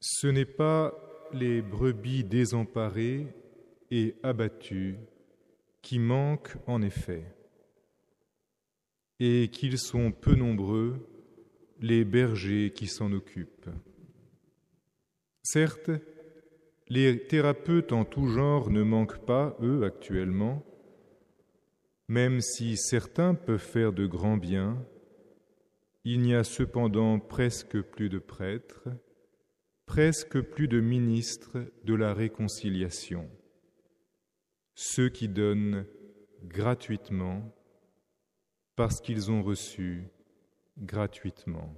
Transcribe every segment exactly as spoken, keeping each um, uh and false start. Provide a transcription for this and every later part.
Ce n'est pas les brebis désemparées et abattues qui manquent en effet, et qu'ils sont peu nombreux les bergers qui s'en occupent. Certes, les thérapeutes en tout genre ne manquent pas, eux, actuellement, même si certains peuvent faire de grands biens. Il n'y a cependant presque plus de prêtres, presque plus de ministres de la réconciliation, ceux qui donnent gratuitement parce qu'ils ont reçu gratuitement.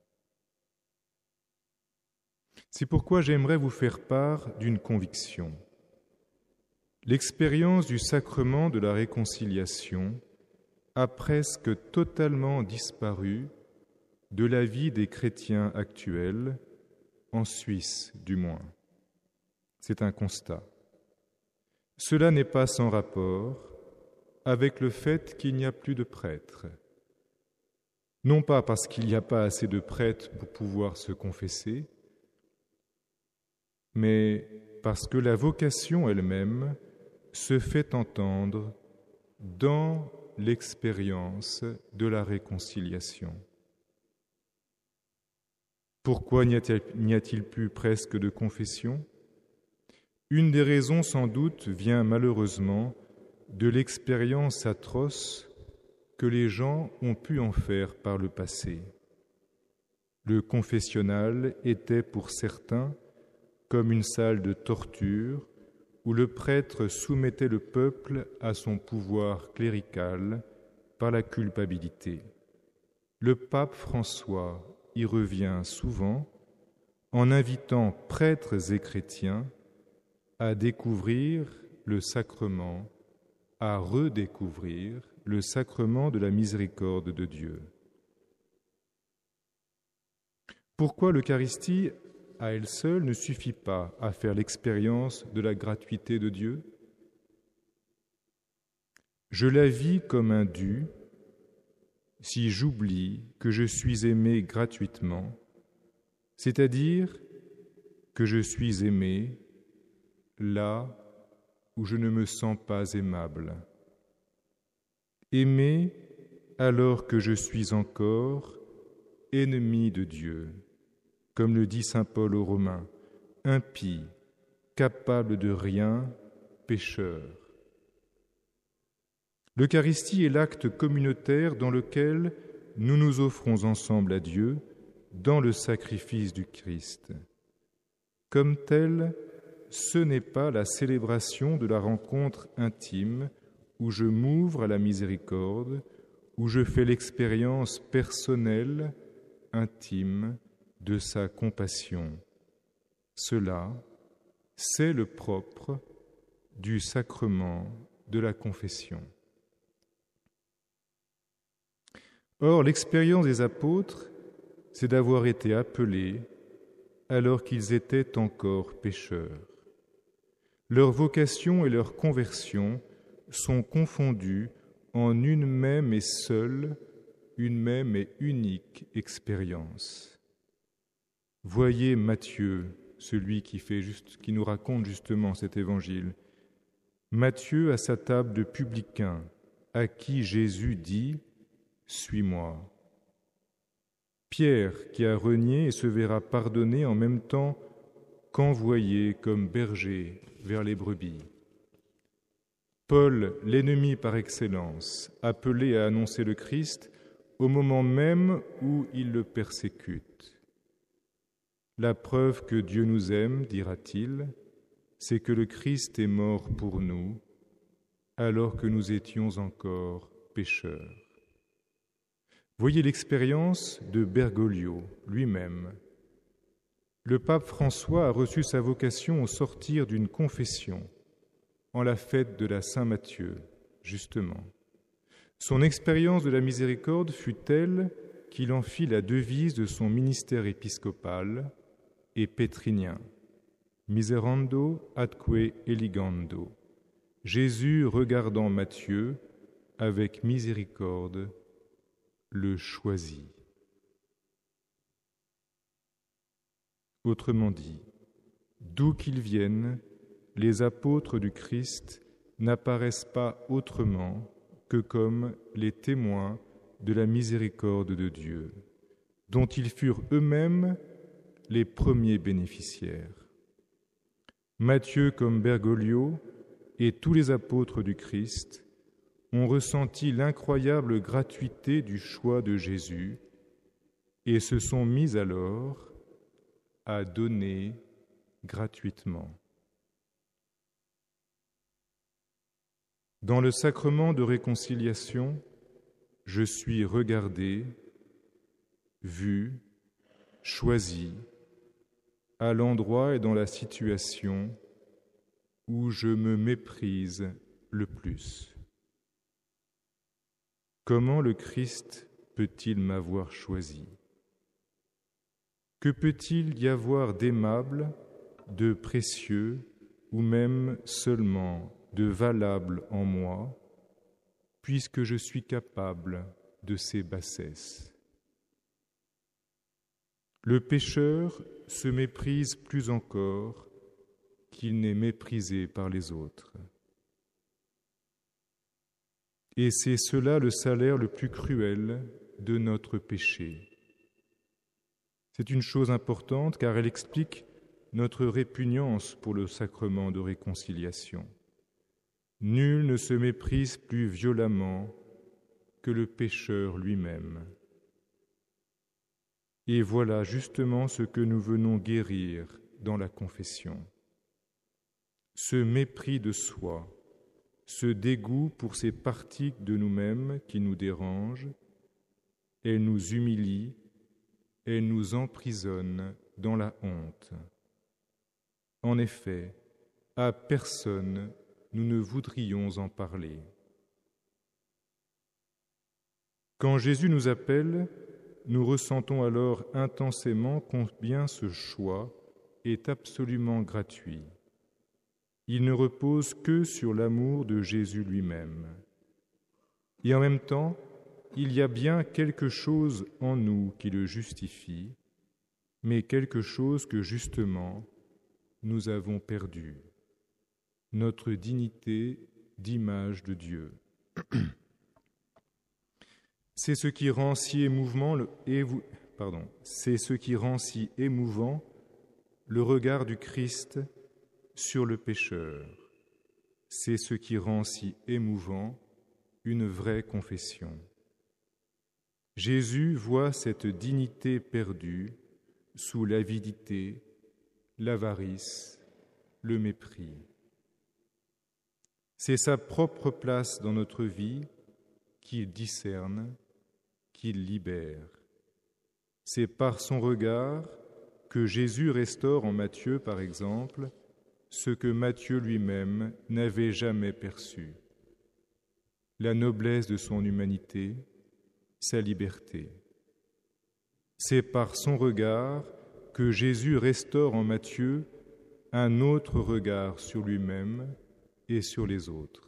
C'est pourquoi j'aimerais vous faire part d'une conviction. L'expérience du sacrement de la réconciliation a presque totalement disparu de la vie des chrétiens actuels, en Suisse du moins. C'est un constat. Cela n'est pas sans rapport avec le fait qu'il n'y a plus de prêtres. Non pas parce qu'il n'y a pas assez de prêtres pour pouvoir se confesser, mais parce que la vocation elle-même se fait entendre dans l'expérience de la réconciliation. Pourquoi n'y a-t-il, n'y a-t-il plus presque de confession ? Une des raisons sans doute vient malheureusement de l'expérience atroce que les gens ont pu en faire par le passé. Le confessionnal était pour certains comme une salle de torture où le prêtre soumettait le peuple à son pouvoir clérical par la culpabilité. Le pape François y revient souvent en invitant prêtres et chrétiens à découvrir le sacrement, à redécouvrir le sacrement de la miséricorde de Dieu. Pourquoi l'Eucharistie, à elle seule, ne suffit pas à faire l'expérience de la gratuité de Dieu ? Je la vis comme un dû si j'oublie que je suis aimé gratuitement, c'est-à-dire que je suis aimé là où je ne me sens pas aimable. Aimé alors que je suis encore ennemi de Dieu, comme le dit saint Paul aux Romains, impie, capable de rien, pécheur. L'Eucharistie est l'acte communautaire dans lequel nous nous offrons ensemble à Dieu dans le sacrifice du Christ. Comme tel, ce n'est pas la célébration de la rencontre intime où je m'ouvre à la miséricorde, où je fais l'expérience personnelle, intime, de sa compassion. Cela, c'est le propre du sacrement de la confession. Or, l'expérience des apôtres, c'est d'avoir été appelés alors qu'ils étaient encore pécheurs. Leur vocation et leur conversion sont confondues en une même et seule, une même et unique expérience. Voyez Matthieu, celui qui, fait juste, qui nous raconte justement cet évangile. Matthieu à sa table de publicains, à qui Jésus dit « Suis-moi ». Pierre qui a renié et se verra pardonné en même temps qu'envoyé comme berger vers les brebis. Paul, l'ennemi par excellence, appelé à annoncer le Christ au moment même où il le persécute. La preuve que Dieu nous aime, dira-t-il, c'est que le Christ est mort pour nous alors que nous étions encore pécheurs. Voyez l'expérience de Bergoglio lui-même. Le pape François a reçu sa vocation au sortir d'une confession, en la fête de la Saint-Matthieu, justement. Son expérience de la miséricorde fut telle qu'il en fit la devise de son ministère épiscopal et pétrinien. Miserando atque eligando. Jésus, regardant Matthieu, avec miséricorde, le choisit. Autrement dit, d'où qu'ils viennent, les apôtres du Christ n'apparaissent pas autrement que comme les témoins de la miséricorde de Dieu, dont ils furent eux-mêmes les premiers bénéficiaires. Matthieu comme Bergoglio et tous les apôtres du Christ ont ressenti l'incroyable gratuité du choix de Jésus et se sont mis alors à donner gratuitement. Dans le sacrement de réconciliation, je suis regardé, vu, choisi, à l'endroit et dans la situation où je me méprise le plus. Comment le Christ peut-il m'avoir choisi ? Que peut-il y avoir d'aimable, de précieux, ou même seulement de valable en moi, puisque je suis capable de ces bassesses ? Le pécheur se méprise plus encore qu'il n'est méprisé par les autres. Et c'est cela le salaire le plus cruel de notre péché. C'est une chose importante car elle explique notre répugnance pour le sacrement de réconciliation. Nul ne se méprise plus violemment que le pécheur lui-même. Et voilà justement ce que nous venons guérir dans la confession. Ce mépris de soi, ce dégoût pour ces parties de nous-mêmes qui nous dérangent, elles nous humilient, elles nous emprisonnent dans la honte. En effet, à personne nous ne voudrions en parler. Quand Jésus nous appelle, nous ressentons alors intensément combien ce choix est absolument gratuit. Il ne repose que sur l'amour de Jésus lui-même. Et en même temps, il y a bien quelque chose en nous qui le justifie, mais quelque chose que justement nous avons perdu, notre dignité d'image de Dieu. C'est ce qui rend si émouvant le, évo, pardon, c'est ce qui rend si émouvant le regard du Christ sur le pécheur. C'est ce qui rend si émouvant une vraie confession. Jésus voit cette dignité perdue sous l'avidité, l'avarice, le mépris. C'est sa propre place dans notre vie qu'il discerne, qu'il libère. C'est par son regard que Jésus restaure en Matthieu, par exemple, ce que Matthieu lui-même n'avait jamais perçu. La noblesse de son humanité, sa liberté. C'est par son regard que Jésus restaure en Matthieu un autre regard sur lui-même et sur les autres.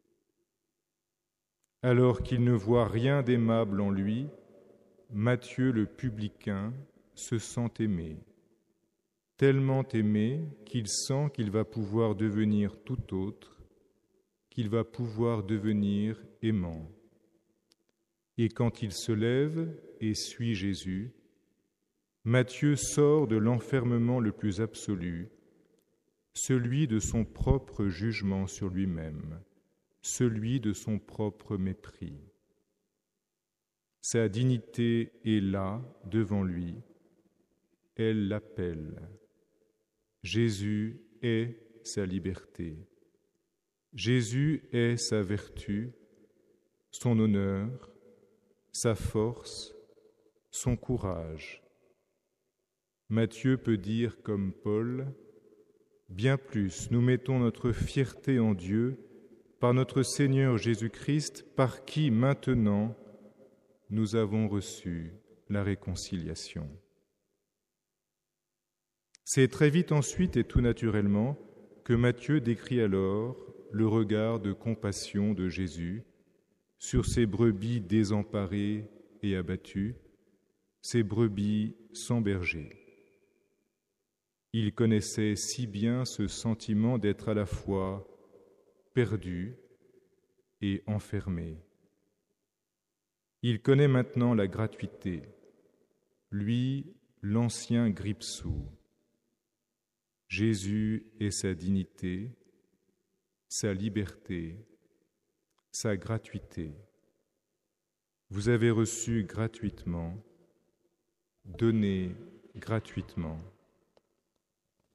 Alors qu'il ne voit rien d'aimable en lui, Matthieu le publicain se sent aimé, tellement aimé qu'il sent qu'il va pouvoir devenir tout autre, qu'il va pouvoir devenir aimant. Et quand il se lève et suit Jésus, Matthieu sort de l'enfermement le plus absolu, celui de son propre jugement sur lui-même, celui de son propre mépris. Sa dignité est là, devant lui, elle l'appelle. Jésus est sa liberté. Jésus est sa vertu, son honneur, sa force, son courage. Matthieu peut dire comme Paul, « Bien plus, nous mettons notre fierté en Dieu, par notre Seigneur Jésus-Christ, par qui maintenant nous avons reçu la réconciliation. » C'est très vite ensuite et tout naturellement que Matthieu décrit alors le regard de compassion de Jésus sur ces brebis désemparées et abattues, ces brebis sans berger. Il connaissait si bien ce sentiment d'être à la fois perdu et enfermé. Il connaît maintenant la gratuité, lui, l'ancien Gripsou. Jésus est sa dignité, sa liberté, sa gratuité. Vous avez reçu gratuitement, donnez gratuitement.